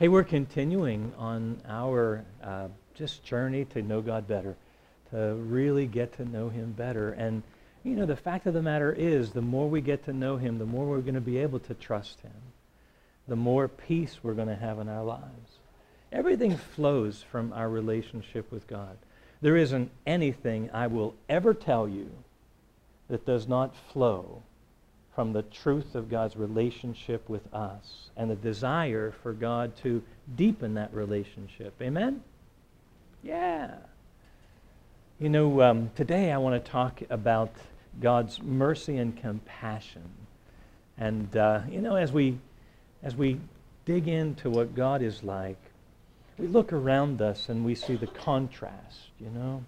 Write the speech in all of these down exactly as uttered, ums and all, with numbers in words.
Hey, we're continuing on our uh, just journey to know God better, to really get to know Him better. And, you know, the fact of the matter is, the more we get to know Him, the more we're going to be able to trust Him, the more peace we're going to have in our lives. Everything flows from our relationship with God. There isn't anything I will ever tell you that does not flow from the truth of God's relationship with us and the desire for God to deepen that relationship. Amen? Yeah. You know, um, today I want to talk about God's mercy and compassion. And, uh, you know, as we, as we dig into what God is like, we look around us and we see the contrast, you know.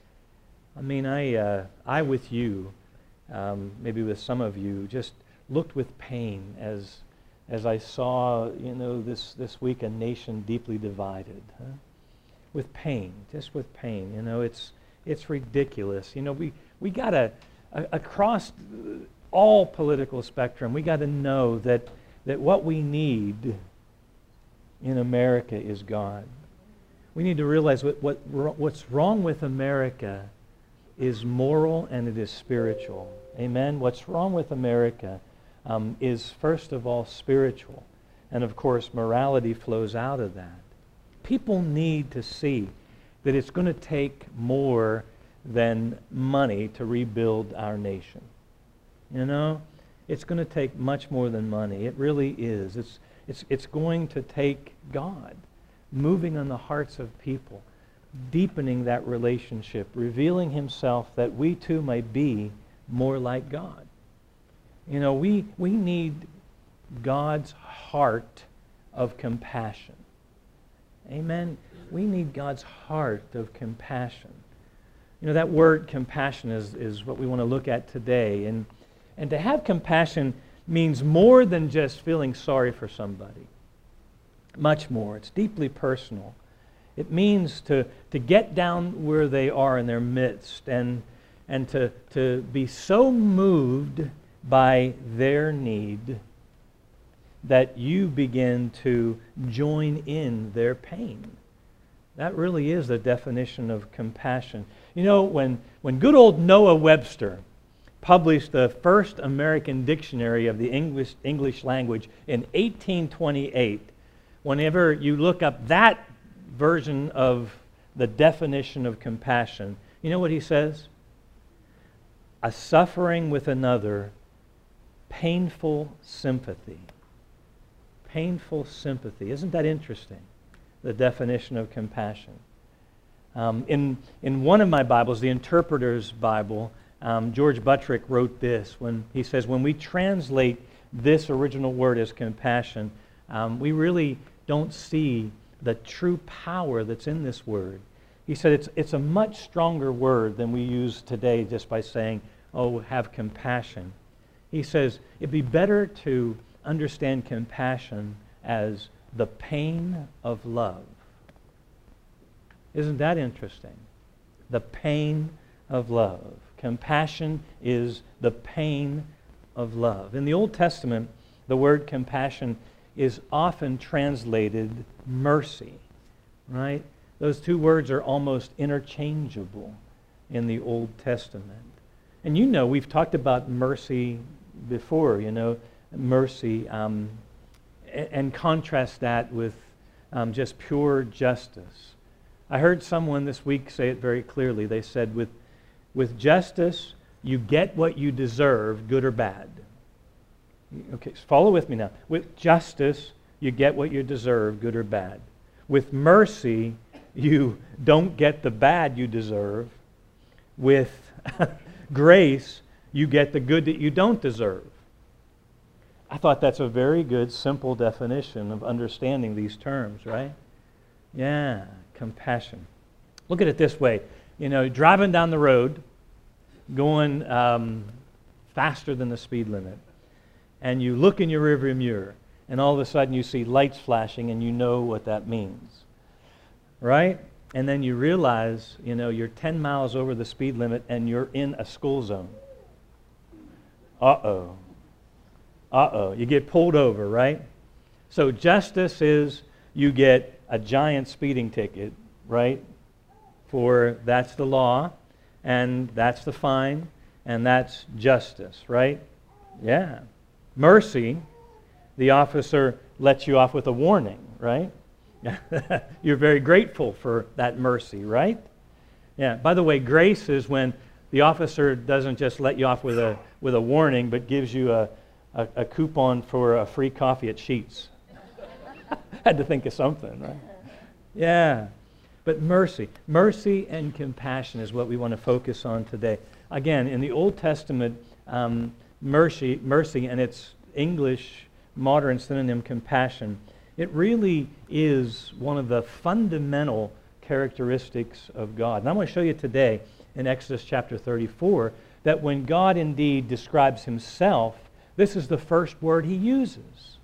I mean, I, uh, I with you, Um, maybe with some of you, just looked with pain as as I saw, you know, this, this week a nation deeply divided. Huh? With pain, just with pain. You know, it's it's ridiculous. You know, we, we got to, uh, across all political spectrum, we got to know that, that what we need in America is God. We need to realize what, what what's wrong with America is moral and it is spiritual. Amen? What's wrong with America um, is, first of all, spiritual. And, of course, morality flows out of that. People need to see that it's going to take more than money to rebuild our nation. You know? It's going to take much more than money. It really is. It's, it's, it's going to take God moving on the hearts of people, deepening that relationship, revealing Himself that we too may be more like God. You know, we, we need God's heart of compassion. Amen? We need God's heart of compassion. You know, that word compassion is, is what we want to look at today. And, and to have compassion means more than just feeling sorry for somebody. Much more. It's deeply personal. It means to, to get down where they are in their midst and, and to, to be so moved by their need that you begin to join in their pain. That really is the definition of compassion. You know, when, when good old Noah Webster published the first American dictionary of the English, English language in eighteen twenty-eight, whenever you look up that version of the definition of compassion, you know what he says? A suffering with another, painful sympathy. Painful sympathy. Isn't that interesting? The definition of compassion. Um, in, in one of my Bibles, the Interpreter's Bible, um, George Buttrick wrote this when he says, when we translate this original word as compassion, um, we really don't see the true power that's in this word. He said it's, it's a much stronger word than we use today just by saying, oh, have compassion. He says it'd be better to understand compassion as the pain of love. Isn't that interesting? The pain of love. Compassion is the pain of love. In the Old Testament, the word compassion is often translated mercy, right? Those two words are almost interchangeable in the Old Testament. And you know, we've talked about mercy before, you know, mercy, um, and contrast that with um, just pure justice. I heard someone this week say it very clearly. They said, with, with justice, you get what you deserve, good or bad. Okay, so follow with me now. With justice, you get what you deserve, good or bad. With mercy, you don't get the bad you deserve. With grace, you get the good that you don't deserve. I thought that's a very good, simple definition of understanding these terms, right? Yeah, compassion. Look at it this way. You know, driving down the road, going um, faster than the speed limit, and you look in your rearview mirror, and all of a sudden you see lights flashing, and you know what that means, right? And then you realize, you know, you're ten miles over the speed limit, and you're in a school zone. Uh-oh. Uh-oh. You get pulled over, right? So justice is you get a giant speeding ticket, right? For that's the law, and that's the fine, and that's justice, right? Yeah. Mercy, the officer lets you off with a warning, right? You're very grateful for that mercy, right? Yeah. By the way, grace is when the officer doesn't just let you off with a with a warning, but gives you a, a, a coupon for a free coffee at Sheetz. Had to think of something, right? Yeah. But mercy, mercy and compassion is what we want to focus on today. Again, in the Old Testament, um, mercy, mercy and its English modern synonym compassion, it really is one of the fundamental characteristics of God. And I'm going to show you today in Exodus chapter thirty-four that when God indeed describes himself, this is the first word he uses.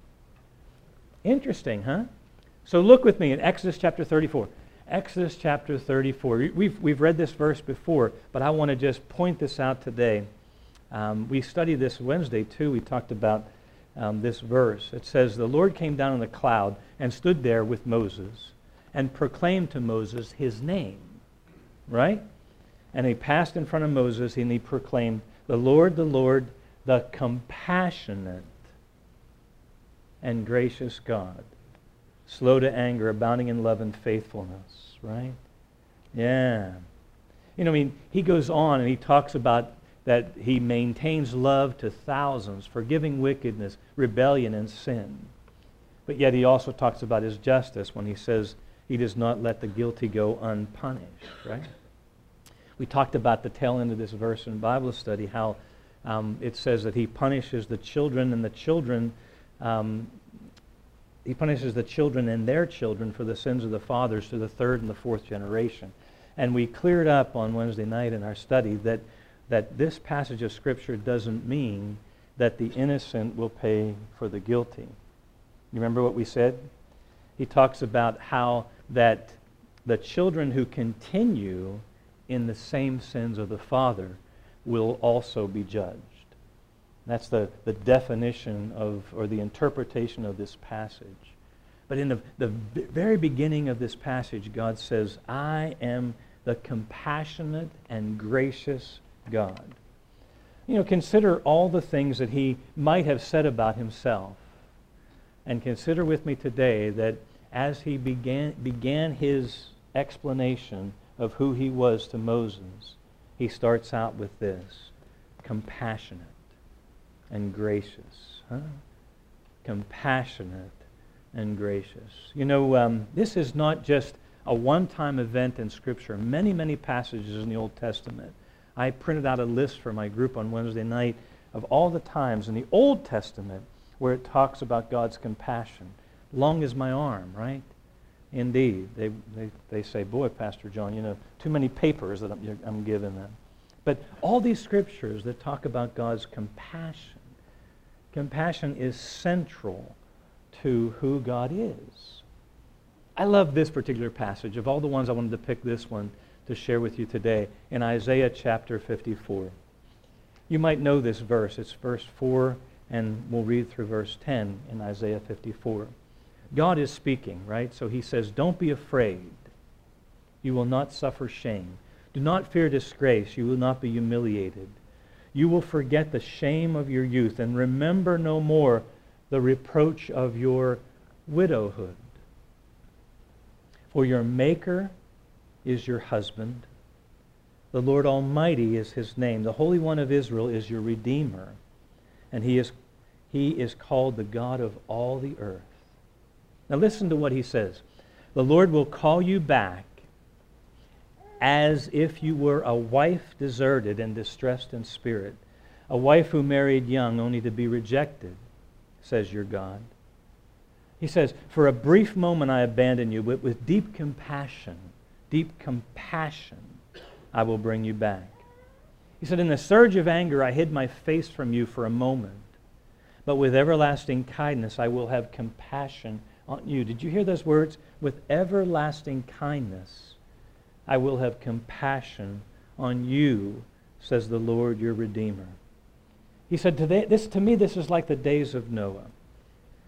Interesting, huh? So look with me in Exodus chapter thirty-four. Exodus chapter thirty-four. We've, we've read this verse before, but I want to just point this out today. Um, we studied this Wednesday too. We talked about um, this verse. It says, the Lord came down in the cloud and stood there with Moses and proclaimed to Moses his name. Right? And he passed in front of Moses and he proclaimed, the Lord, the Lord, the compassionate and gracious God, slow to anger, abounding in love and faithfulness, right? Yeah. You know, I mean, he goes on and he talks about that he maintains love to thousands, forgiving wickedness, rebellion, and sin. But yet he also talks about his justice when he says he does not let the guilty go unpunished, right? We talked about the tail end of this verse in Bible study, how um, it says that he punishes the children and the children um, He punishes the children and their children for the sins of the fathers to the third and the fourth generation. And we cleared up on Wednesday night in our study that, that this passage of Scripture doesn't mean that the innocent will pay for the guilty. You remember what we said? He talks about how that the children who continue in the same sins of the father will also be judged. That's the, the definition of, or the interpretation of this passage. But in the, the very beginning of this passage, God says, I am the compassionate and gracious God. You know, consider all the things that he might have said about himself. And consider with me today that as he began, began his explanation of who he was to Moses, he starts out with this, compassionate and gracious. Huh? Compassionate and gracious. You know, um, this is not just a one-time event in Scripture. Many, many passages in the Old Testament. I printed out a list for my group on Wednesday night of all the times in the Old Testament where it talks about God's compassion. Long as my arm, right? Indeed. They, they, they say, boy, Pastor John, you know, too many papers that I'm, I'm giving them. But all these scriptures that talk about God's compassion, compassion is central to who God is. I love this particular passage. Of all the ones, I wanted to pick this one to share with you today in Isaiah chapter fifty-four. You might know this verse. It's verse four, and we'll read through verse ten in Isaiah fifty-four. God is speaking, right? So he says, don't be afraid. You will not suffer shame. Do not fear disgrace. You will not be humiliated. You will forget the shame of your youth and remember no more the reproach of your widowhood. For your Maker is your husband. The Lord Almighty is his name. The Holy One of Israel is your Redeemer. And he is, he is called the God of all the earth. Now listen to what he says. The Lord will call you back as if you were a wife deserted and distressed in spirit, a wife who married young only to be rejected, says your God. He says, for a brief moment I abandon you, but with deep compassion, deep compassion, I will bring you back. He said, in the surge of anger I hid my face from you for a moment, but with everlasting kindness I will have compassion on you. Did you hear those words? With everlasting kindness I will have compassion on you, says the Lord your Redeemer. He said, to, this, to me this is like the days of Noah,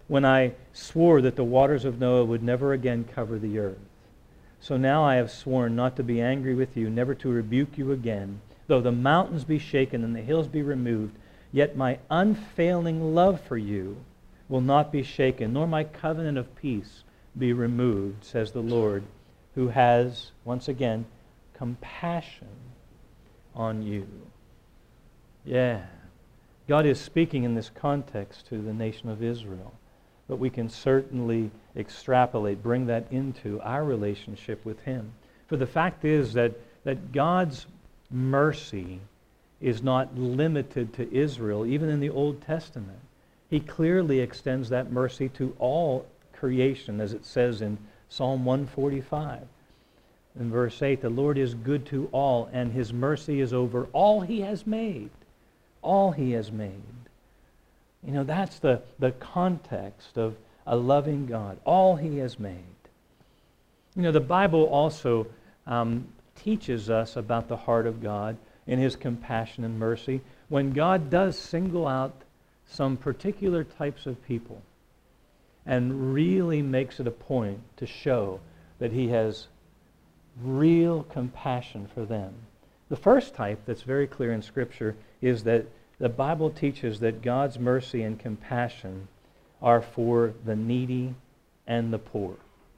when I swore that the waters of Noah would never again cover the earth. So now I have sworn not to be angry with you, never to rebuke you again. Though the mountains be shaken and the hills be removed, yet my unfailing love for you will not be shaken, nor my covenant of peace be removed, says the Lord, who has, once again, compassion on you. Yeah. God is speaking in this context to the nation of Israel. But we can certainly extrapolate, bring that into our relationship with Him. For the fact is that, that God's mercy is not limited to Israel, even in the Old Testament. He clearly extends that mercy to all creation, as it says in Psalm one forty-five. In verse eight, the Lord is good to all, and His mercy is over all He has made. All He has made. You know, that's the, the context of a loving God. All He has made. You know, the Bible also um, teaches us about the heart of God in His compassion and mercy when God does single out some particular types of people and really makes it a point to show that He has real compassion for them. The first type that's very clear in Scripture is that the Bible teaches that God's mercy and compassion are for the needy and the poor.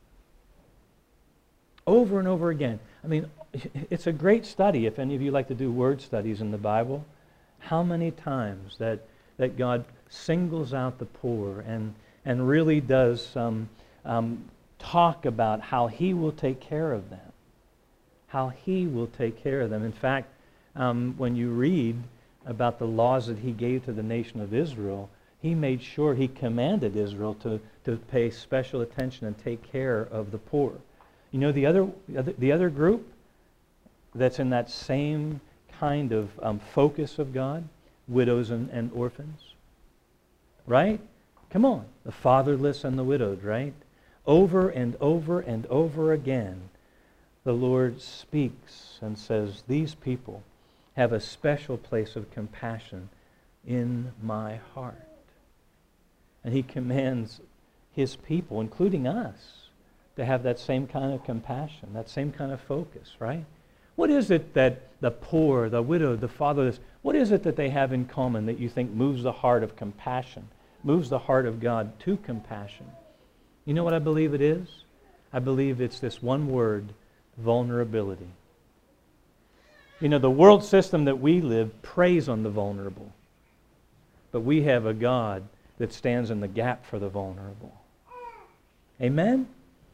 Over and over again. I mean, it's a great study if any of you like to do word studies in the Bible. How many times that, that God singles out the poor and, and really does um, um, talk about how He will take care of them. How He will take care of them. In fact, um, when you read about the laws that He gave to the nation of Israel, He made sure He commanded Israel to, to pay special attention and take care of the poor. You know the other, the other group that's in that same kind of um, focus of God? Widows and, and orphans. Right? Come on. The fatherless and the widowed, right? Over and over and over again, the Lord speaks and says, these people have a special place of compassion in my heart. And He commands His people, including us, to have that same kind of compassion, that same kind of focus, right? What is it that the poor, the widow, the fatherless, what is it that they have in common that you think moves the heart of compassion, moves the heart of God to compassion? You know what I believe it is? I believe it's this one word, vulnerability. You know, the world system that we live preys on the vulnerable. But we have a God that stands in the gap for the vulnerable. Amen?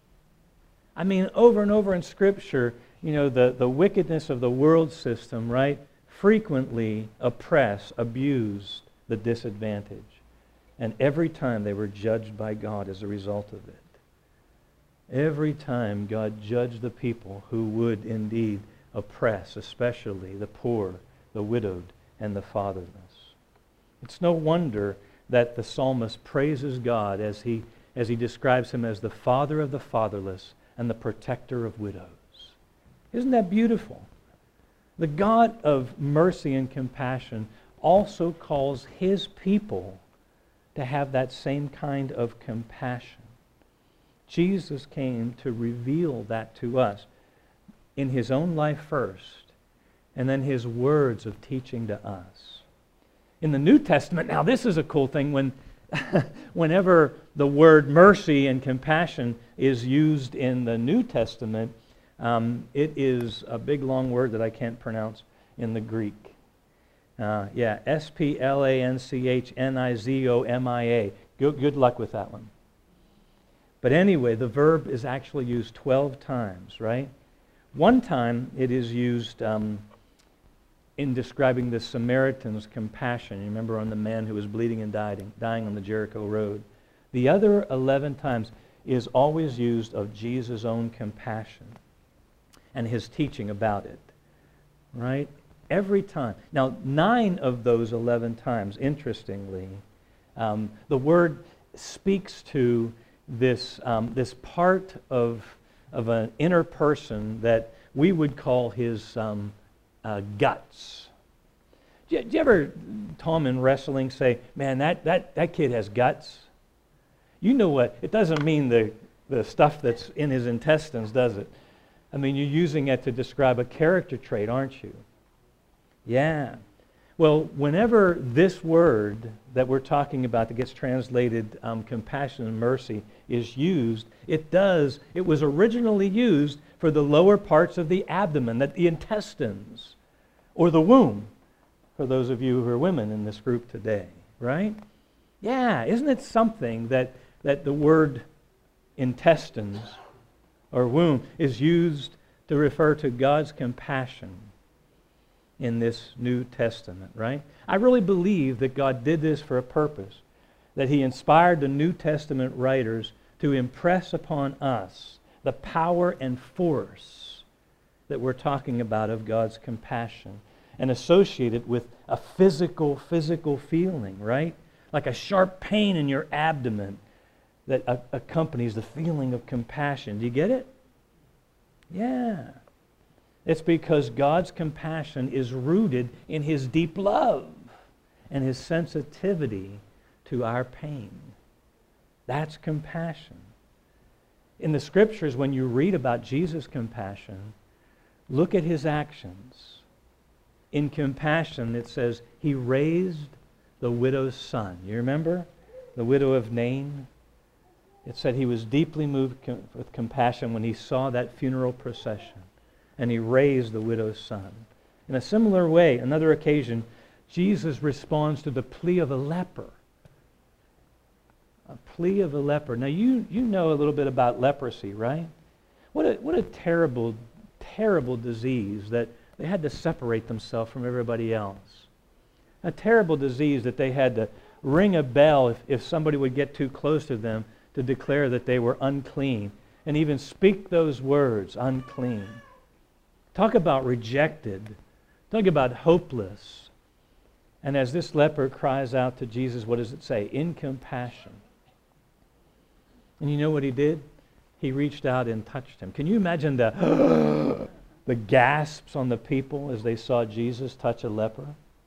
I mean, over and over in Scripture, you know, the, the wickedness of the world system, right, frequently oppress, abuse the disadvantaged. And every time they were judged by God as a result of it. Every time God judged the people who would indeed oppress, especially the poor, the widowed, and the fatherless. It's no wonder that the psalmist praises God as he, as he describes Him as the Father of the fatherless and the protector of widows. Isn't that beautiful? The God of mercy and compassion also calls His people to have that same kind of compassion. Jesus came to reveal that to us in His own life first, and then His words of teaching to us. In the New Testament, now this is a cool thing, when whenever the word mercy and compassion is used in the New Testament, um, it is a big long word that I can't pronounce in the Greek. Uh, yeah, S P L A N C H N I Z O M I A. Good, good luck with that one. But anyway, the verb is actually used twelve times, right? One time it is used um, in describing the Samaritan's compassion. You remember on the man who was bleeding and dying, dying on the Jericho road. The other eleven times is always used of Jesus' own compassion and His teaching about it, right? Every time. Now, nine of those eleven times, interestingly, um, the word speaks to this um, this part of of an inner person that we would call his um, uh, guts. Do you, do you ever, Tom, in wrestling, say, "Man, that that that kid has guts"? You know what? It doesn't mean the, the stuff that's in his intestines, does it? I mean, you're using it to describe a character trait, aren't you? Yeah. Well, whenever this word that we're talking about that gets translated um, compassion and mercy is used, it does, it was originally used for the lower parts of the abdomen, that the intestines, or the womb, for those of you who are women in this group today, right? Yeah, isn't it something that, that the word intestines or womb is used to refer to God's compassion in this New Testament, right? I really believe that God did this for a purpose, that He inspired the New Testament writers to impress upon us the power and force that we're talking about of God's compassion and associate it with a physical, physical feeling, right? Like a sharp pain in your abdomen that a- accompanies the feeling of compassion. Do you get it? Yeah. It's because God's compassion is rooted in His deep love and His sensitivity to our pain. That's compassion. In the Scriptures, when you read about Jesus' compassion, look at His actions. In compassion, it says, He raised the widow's son. You remember? The widow of Nain? It said He was deeply moved com- with compassion when He saw that funeral procession. And He raised the widow's son. In a similar way, another occasion, Jesus responds to the plea of a leper. A plea of a leper. Now, you, you know a little bit about leprosy, right? What a, what a terrible, terrible disease that they had to separate themselves from everybody else. A terrible disease that they had to ring a bell if, if somebody would get too close to them to declare that they were unclean, and even speak those words, unclean. Talk about rejected. Talk about hopeless. And as this leper cries out to Jesus, what does it say? In compassion. And you know what He did? He reached out and touched him. Can you imagine the, the gasps on the people as they saw Jesus touch a leper?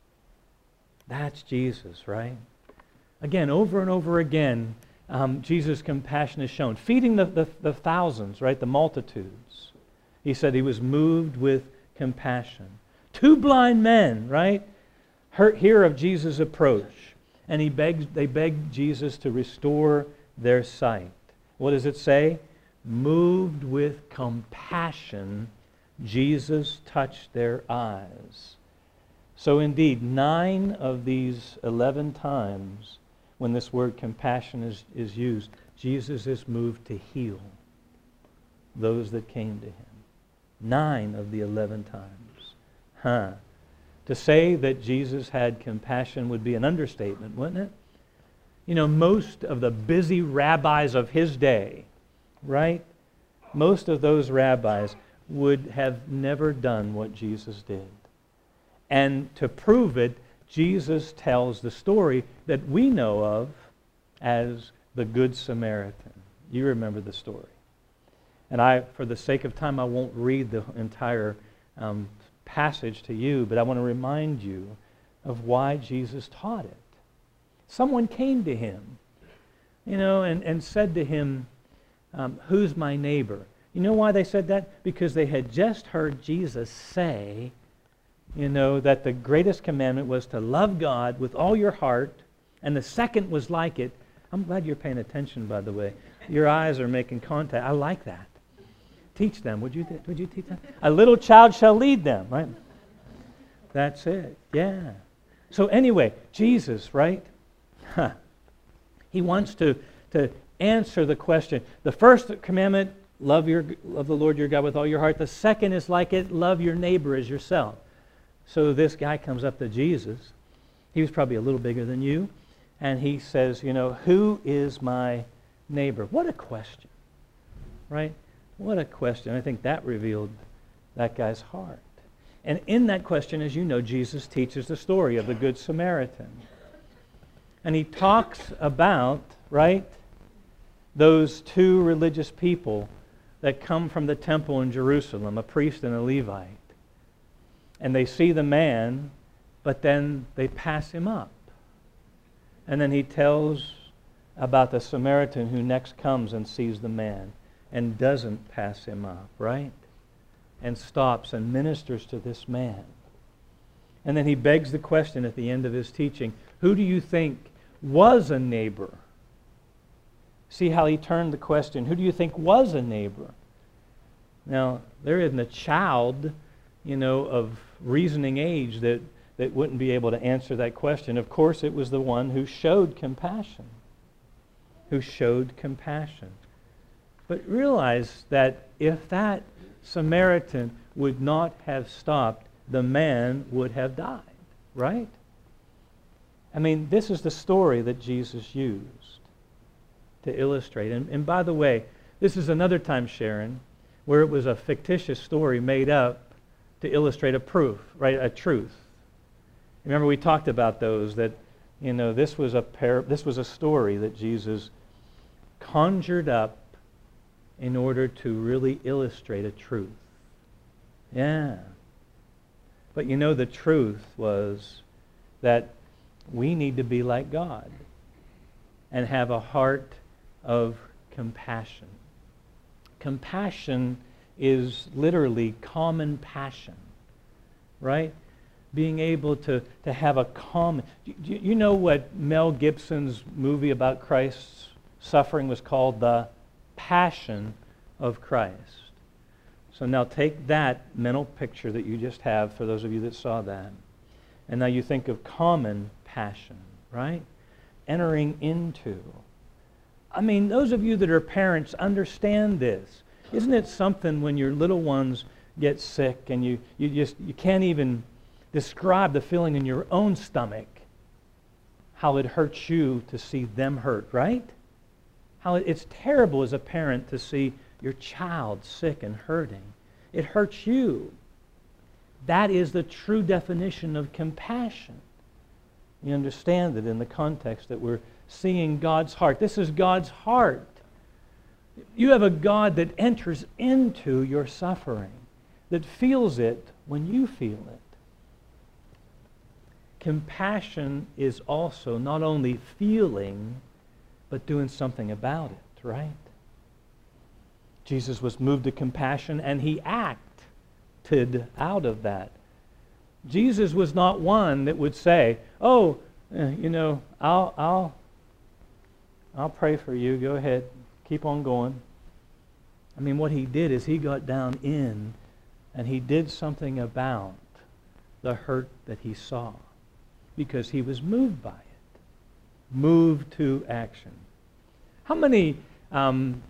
That's Jesus, right? Again, over and over again, um, Jesus' compassion is shown. Feeding the, the, the thousands, right? The multitudes. He said He was moved with compassion. Two blind men, right, heard, hear of Jesus' approach, and he begged, they begged Jesus to restore their sight. What does it say? Moved with compassion, Jesus touched their eyes. So indeed, nine of these eleven times when this word compassion is, is used, Jesus is moved to heal those that came to Him. Nine of the eleven times. Huh. To say that Jesus had compassion would be an understatement, wouldn't it? You know, most of the busy rabbis of His day, right? Most of those rabbis would have never done what Jesus did. And to prove it, Jesus tells the story that we know of as the Good Samaritan. You remember the story. And I, for the sake of time, I won't read the entire um, passage to you, but I want to remind you of why Jesus taught it. Someone came to Him, you know, and, and said to Him, um, who's my neighbor? You know why they said that? Because they had just heard Jesus say, you know, that the greatest commandment was to love God with all your heart, and the second was like it. I'm glad you're paying attention, by the way. Your eyes are making contact. I like that. Teach them. Would you, would you teach them? A little child shall lead them, right? That's it. Yeah. So anyway, Jesus, right? Huh. He wants to, to answer the question. The first commandment, love your love the Lord your God with all your heart. The second is like it, love your neighbor as yourself. So this guy comes up to Jesus. He was probably a little bigger than you. And he says, you know, who is my neighbor? What a question, right? What a question. I think that revealed that guy's heart. And in that question, as you know, Jesus teaches the story of the Good Samaritan. And He talks about, right, those two religious people that come from the temple in Jerusalem, a priest and a Levite. And they see the man, but then they pass him up. And then He tells about the Samaritan who next comes and sees the man and doesn't pass him up, right? And stops and ministers to this man. And then he begs the question at the end of his teaching, who do you think was a neighbor? See how he turned the question. Who do you think was a neighbor? Now, there isn't a child, you know, of reasoning age that, that wouldn't be able to answer that question. Of course, it was the one who showed compassion. Who showed compassion. But realize that if that Samaritan would not have stopped, the man would have died, right? I mean, this is the story that Jesus used to illustrate. And, and by the way, this is another time, Sharon, where it was a fictitious story made up to illustrate a proof, right? A truth. Remember, we talked about those, that, you know, this was a par- this was a story that Jesus conjured up in order to really illustrate a truth. Yeah. But you know, the truth was that we need to be like God and have a heart of compassion. Compassion is literally common passion, right? Being able to, to have a common... You, you know what Mel Gibson's movie about Christ's suffering was called? The Passion of Christ. So now take that mental picture that you just have, for those of you that saw that, and now you think of common passion, right? Entering into. I mean, those of you that are parents understand this. Isn't it something when your little ones get sick and you, you just you can't even describe the feeling in your own stomach, how it hurts you to see them hurt, right? How it's terrible as a parent to see your child sick and hurting. It hurts you. That is the true definition of compassion. You understand it in the context that we're seeing God's heart. This is God's heart. You have a God that enters into your suffering, that feels it when you feel it. Compassion is also not only feeling, but doing something about it, right? Jesus was moved to compassion and he acted out of that. Jesus was not one that would say, oh, you know, I'll, I'll, I'll pray for you. Go ahead. Keep on going. I mean, what he did is he got down in and he did something about the hurt that he saw because he was moved by it. Moved to action. How many, um,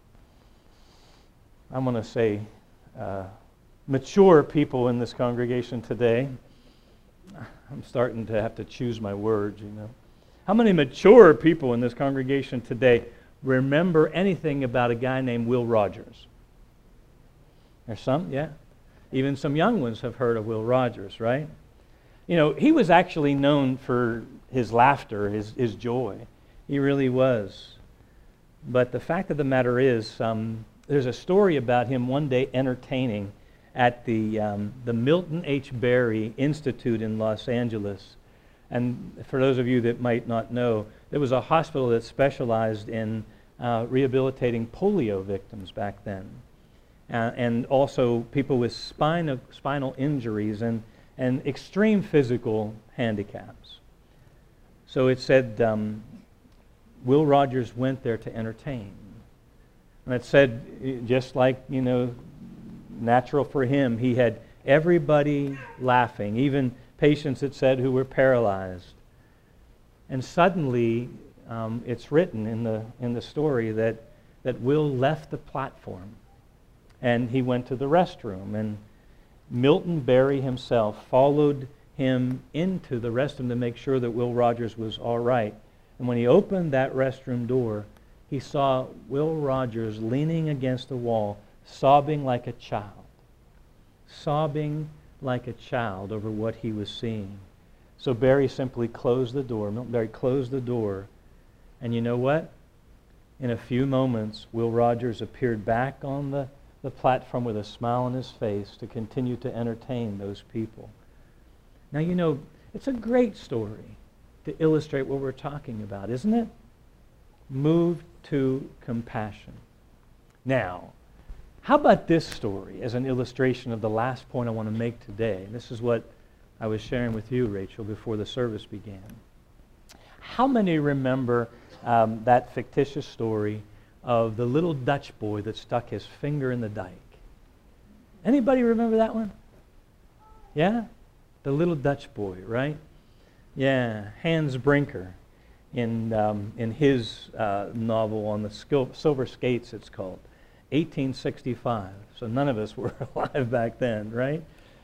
I'm going to say, uh, mature people in this congregation today? I'm starting to have to choose my words, you know. How many mature people in this congregation today remember anything about a guy named Will Rogers? There's some, yeah. Even some young ones have heard of Will Rogers, right? You know, he was actually known for his laughter, his, his joy. He really was. But the fact of the matter is, um, there's a story about him one day entertaining at the um, the Milton H. Berry Institute in Los Angeles. And for those of you that might not know, there was a hospital that specialized in uh, rehabilitating polio victims back then. Uh, and also people with spinal, spinal injuries and, and extreme physical handicaps. So it said um, Will Rogers went there to entertain. And it said, just like, you know, natural for him, he had everybody laughing, even patients, it said, who were paralyzed. And suddenly, um, it's written in the in the story that, that Will left the platform and he went to the restroom. And Milton Berry himself followed him into the restroom to make sure that Will Rogers was all right. And when he opened that restroom door, he saw Will Rogers leaning against the wall, sobbing like a child. Sobbing like a child over what he was seeing. So Berry simply closed the door. Milton Berry closed the door. And you know what? In a few moments, Will Rogers appeared back on the, the platform with a smile on his face to continue to entertain those people. Now, you know, it's a great story to illustrate what we're talking about, isn't it? moved to compassion. Now, how about this story as an illustration of the last point I want to make today? This is what I was sharing with you, Rachel, before the service began. How many remember um, that fictitious story of the little Dutch boy that stuck his finger in the dike? Anybody remember that one? Yeah? The little Dutch boy, right? Yeah, Hans Brinker in um, in his uh, novel on the Sil- Silver Skates, it's called, eighteen sixty-five. So none of us were alive back then, right?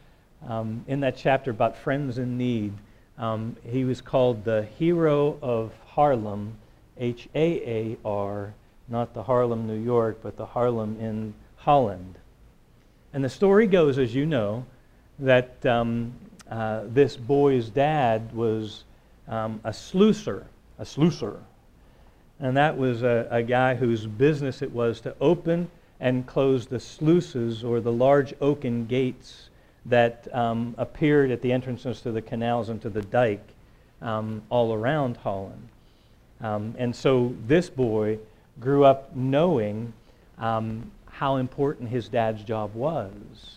Um, in that chapter about friends in need, um, he was called the hero of Haarlem, H A A R, not the Harlem, New York, but the Haarlem in Holland. And the story goes, as you know, that um, uh, this boy's dad was um, a sluicer, a sluicer. And that was a, a guy whose business it was to open and close the sluices, or the large oaken gates that um, appeared at the entrances to the canals and to the dike um, all around Holland. Um, and so this boy grew up knowing um, how important his dad's job was,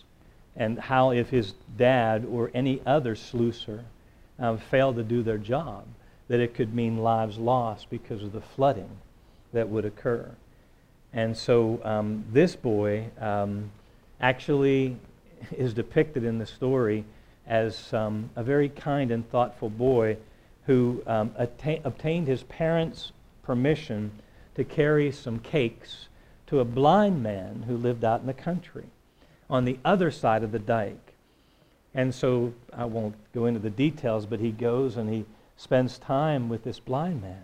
and how if his dad or any other sluicer uh, failed to do their job, that it could mean lives lost because of the flooding that would occur. And so um, this boy um, actually is depicted in the story as um, a very kind and thoughtful boy who um, atta- obtained his parents' permission to carry some cakes to a blind man who lived out in the country on the other side of the dike. And so I won't go into the details, but he goes and he spends time with this blind man.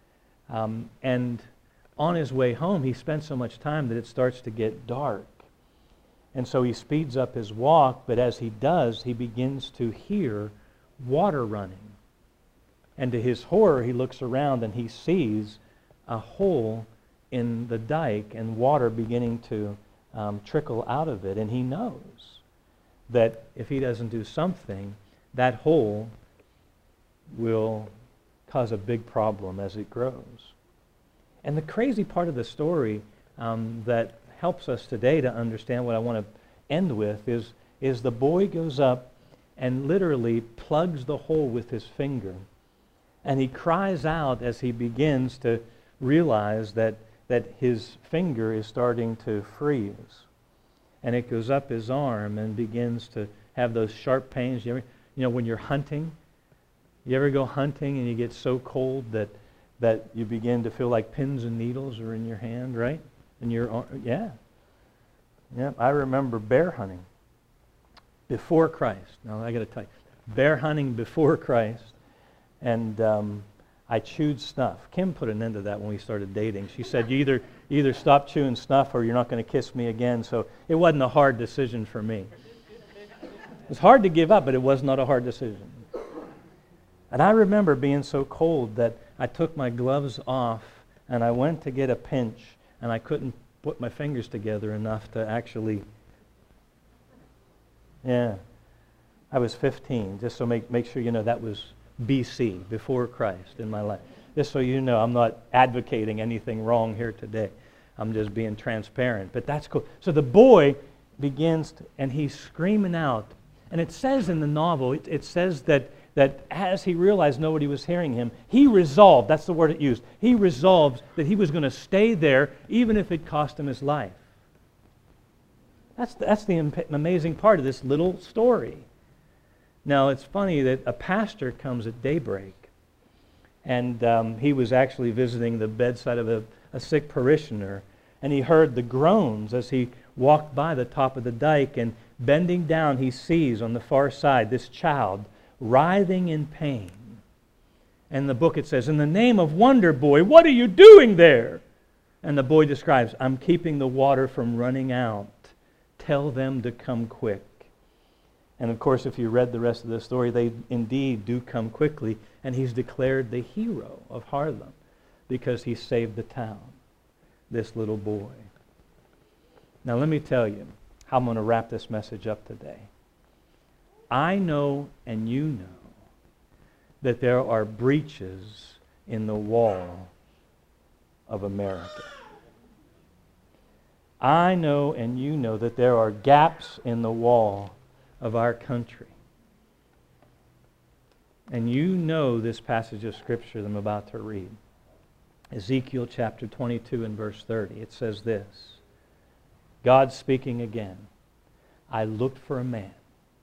Um, and on his way home, he spends so much time that it starts to get dark. And so he speeds up his walk, but as he does, he begins to hear water running. And to his horror, he looks around and he sees a hole in the dike and water beginning to um, trickle out of it. And he knows that if he doesn't do something, that hole will cause a big problem as it grows. And the crazy part of the story um, that helps us today to understand what I want to end with is, is the boy goes up and literally plugs the hole with his finger. And he cries out as he begins to realize that, that his finger is starting to freeze. And it goes up his arm and begins to have those sharp pains. You ever, you know, when you're hunting, you ever go hunting and you get so cold that, that you begin to feel like pins and needles are in your hand, right? And your arm, yeah. Yeah, I remember bear hunting before Christ. Now, I got to tell you, bear hunting before Christ. And um, I chewed snuff. Kim put an end to that when we started dating. She said, you either, you either stop chewing snuff or you're not going to kiss me again. So it wasn't a hard decision for me. It was hard to give up, but it was not a hard decision. And I remember being so cold that I took my gloves off and I went to get a pinch, and I couldn't put my fingers together enough to actually, yeah. I was fifteen, just so make, make sure you know that was B C, before Christ in my life. Just so you know, I'm not advocating anything wrong here today. I'm just being transparent. But that's cool. So the boy begins, to, and he's screaming out. And it says in the novel, it, it says that, that as he realized nobody was hearing him, he resolved, that's the word it used, he resolved that he was going to stay there even if it cost him his life. That's, that's the imp- amazing part of this little story. Now, it's funny that a pastor comes at daybreak, and um, he was actually visiting the bedside of a, a sick parishioner, and he heard the groans as he walked by the top of the dike, and bending down, he sees on the far side this child writhing in pain. And in the book it says, in the name of Wonder Boy, what are you doing there? And the boy describes, I'm keeping the water from running out. Tell them to come quick. And of course, if you read the rest of the story, they indeed do come quickly, and he's declared the hero of Haarlem because he saved the town, this little boy. Now let me tell you how I'm going to wrap this message up today. I know and you know that there are breaches in the wall of America. I know and you know that there are gaps in the wall of our country. And you know this passage of Scripture that I'm about to read. Ezekiel chapter twenty-two and verse thirty. It says this, God speaking again, I looked for a man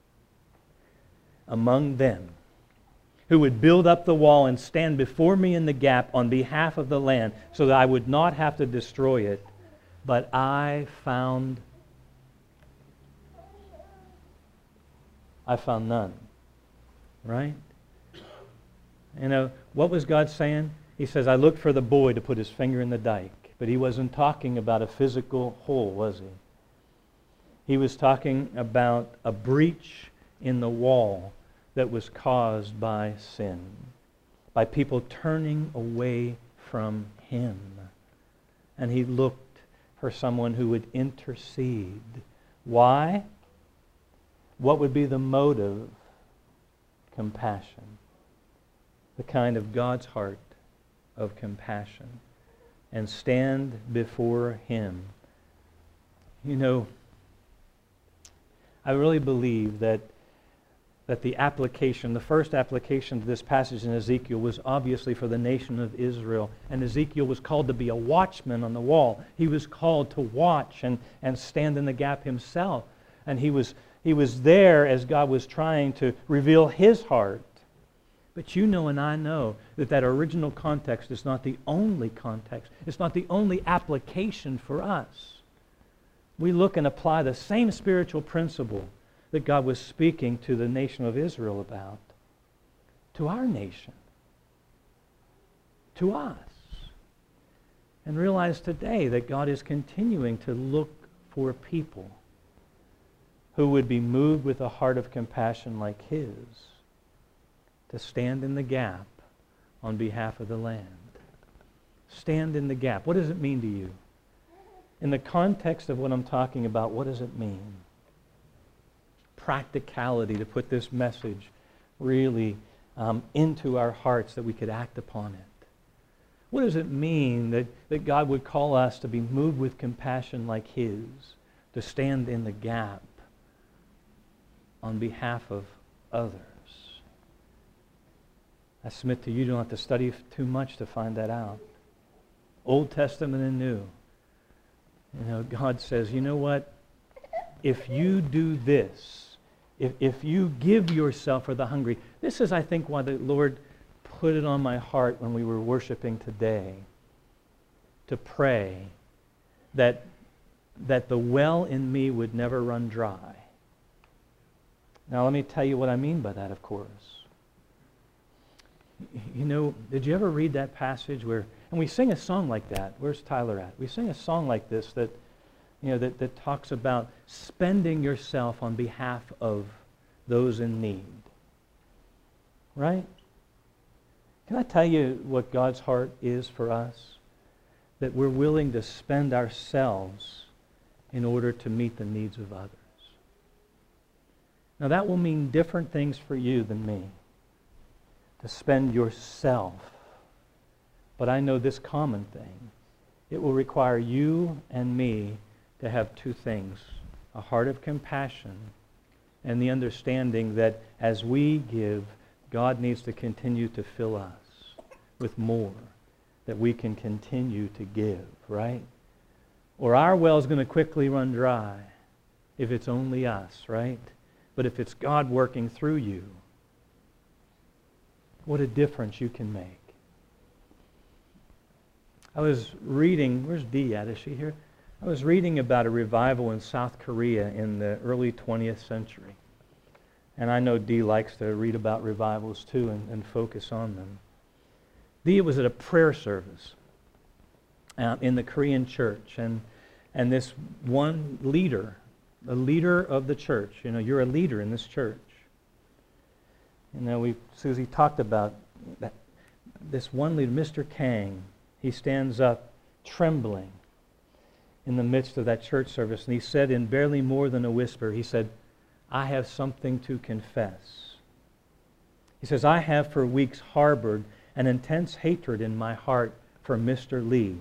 among them who would build up the wall and stand before me in the gap on behalf of the land so that I would not have to destroy it. But I found, I found none. Right? You know, what was God saying? He says, I looked for the boy to put his finger in the dike. But he wasn't talking about a physical hole, was he? He was talking about a breach in the wall that was caused by sin, by people turning away from Him. And He looked for someone who would intercede. Why? What would be the motive? Compassion. The kind of God's heart of compassion. And stand before Him. You know, I really believe that that the application, the first application to this passage in Ezekiel was obviously for the nation of Israel. And Ezekiel was called to be a watchman on the wall. He was called to watch and, and stand in the gap himself. And he was, he was there as God was trying to reveal His heart. But you know and I know that that original context is not the only context. It's not the only application for us. We look and apply the same spiritual principle that God was speaking to the nation of Israel about, to our nation, to us. And realize today that God is continuing to look for people who would be moved with a heart of compassion like His, to stand in the gap on behalf of the land. Stand in the gap. What does it mean to you? In the context of what I'm talking about, what does it mean? Practicality, to put this message really um, into our hearts that we could act upon it. What does it mean that, that God would call us to be moved with compassion like His, to stand in the gap on behalf of others? I submit to you, you don't have to study too much to find that out. Old Testament and New. You know, God says, you know what? If you do this, if, if you give yourself for the hungry, this is, I think, why the Lord put it on my heart when we were worshiping today, to pray that, that the well in me would never run dry. Now, let me tell you what I mean by that, of course. You know, did you ever read that passage where, and we sing a song like that. Where's Tyler at? We sing a song like this that, you know, that, that talks about spending yourself on behalf of those in need. Right? Can I tell you what God's heart is for us? That we're willing to spend ourselves in order to meet the needs of others. Now that will mean different things for you than me. To spend yourself. But I know this common thing. It will require you and me to have two things. A heart of compassion and the understanding that as we give, God needs to continue to fill us with more that we can continue to give, right? Or our well is going to quickly run dry if it's only us, right? But if it's God working through you, what a difference you can make. I was reading, where's Dee at? Is she here? I was reading about a revival in South Korea in the early twentieth century. And I know Dee likes to read about revivals too and, and focus on them. Dee was at a prayer service uh, in the Korean church. And, and this one leader, the leader of the church, you know, you're a leader in this church. You know, we Susie talked about that. This one leader, Mister Kang, he stands up trembling in the midst of that church service, and he said in barely more than a whisper, he said, I have something to confess. He says, I have for weeks harbored an intense hatred in my heart for Mister Lee,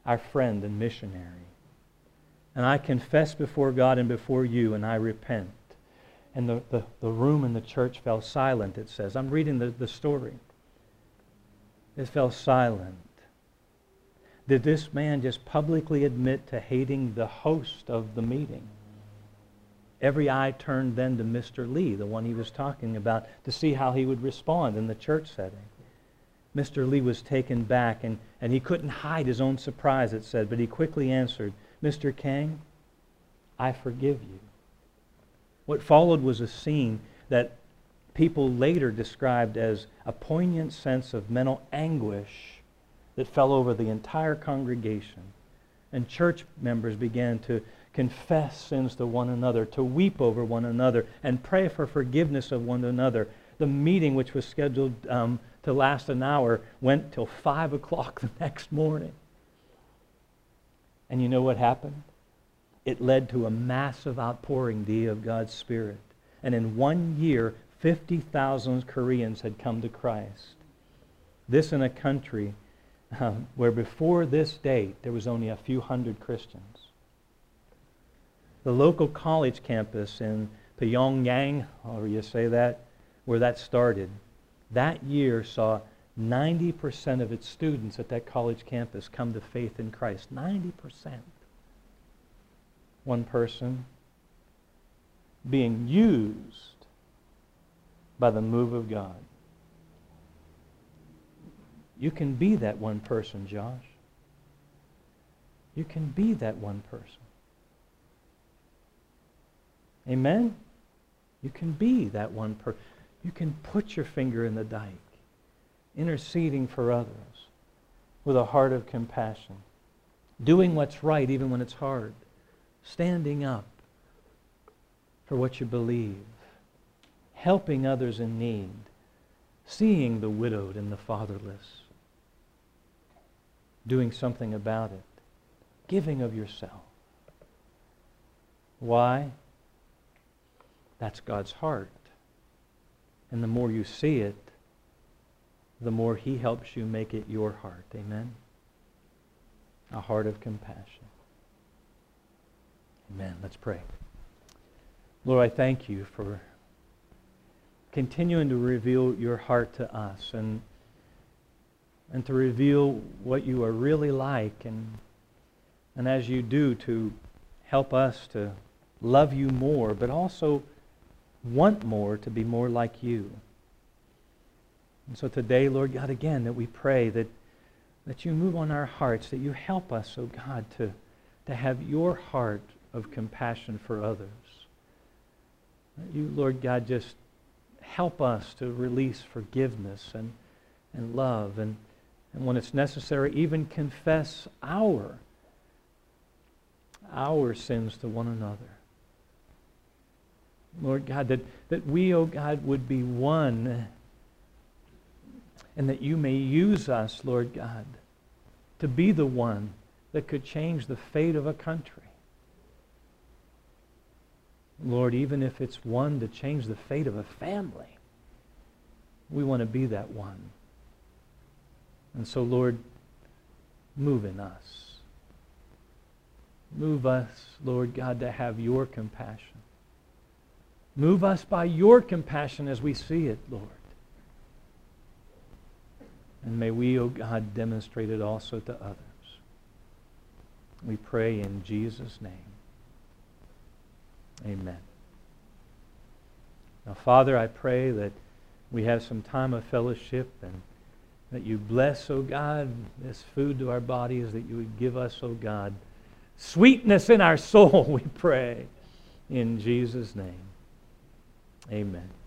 our friend and missionary. And I confess before God and before you, and I repent. And the, the, the room in the church fell silent, it says. I'm reading the, the story. It fell silent. Did this man just publicly admit to hating the host of the meeting? Every eye turned then to Mister Lee, the one he was talking about, to see how he would respond in the church setting. Mister Lee was taken back, and, and he couldn't hide his own surprise, it said, but he quickly answered, Mister Kang, I forgive you. What followed was a scene that people later described as a poignant sense of mental anguish that fell over the entire congregation. And church members began to confess sins to one another, to weep over one another, and pray for forgiveness of one another. The meeting, which was scheduled um, to last an hour, went till five o'clock the next morning. And you know what happened? It led to a massive outpouring, D, of God's Spirit. And in one year, fifty thousand Koreans had come to Christ. This in a country um, where before this date, there was only a few hundred Christians. The local college campus in Pyongyang, however you say that, where that started, that year saw ninety percent of its students at that college campus come to faith in Christ. ninety percent. One person being used by the move of God. You can be that one person, Josh. You can be that one person. Amen? You can be that one person. You can put your finger in the dike, interceding for others with a heart of compassion, doing what's right even when it's hard, standing up for what you believe, helping others in need, seeing the widowed and the fatherless, doing something about it, giving of yourself. Why? That's God's heart. And the more you see it, the more He helps you make it your heart. Amen? A heart of compassion. Amen. Let's pray. Lord, I thank you for continuing to reveal your heart to us and, and to reveal what you are really like, and, and as you do, to help us to love you more, but also want more, to be more like you. And so today, Lord God, again, that we pray that, that you move on our hearts, that you help us, oh God, to, to have your heart of compassion for others. That you, Lord God, just help us to release forgiveness and, and love, and, and when it's necessary, even confess our, our sins to one another. Lord God, that, that we, oh God, would be one, and that you may use us, Lord God, to be the one that could change the fate of a country. Lord, even if it's one to change the fate of a family, we want to be that one. And so, Lord, move in us. Move us, Lord God, to have your compassion. Move us by your compassion as we see it, Lord. And may we, O God, demonstrate it also to others. We pray in Jesus' name. Amen. Now, Father, I pray that we have some time of fellowship, and that you bless, O God, this food to our bodies, that you would give us, O God, sweetness in our soul, we pray. In Jesus' name. Amen.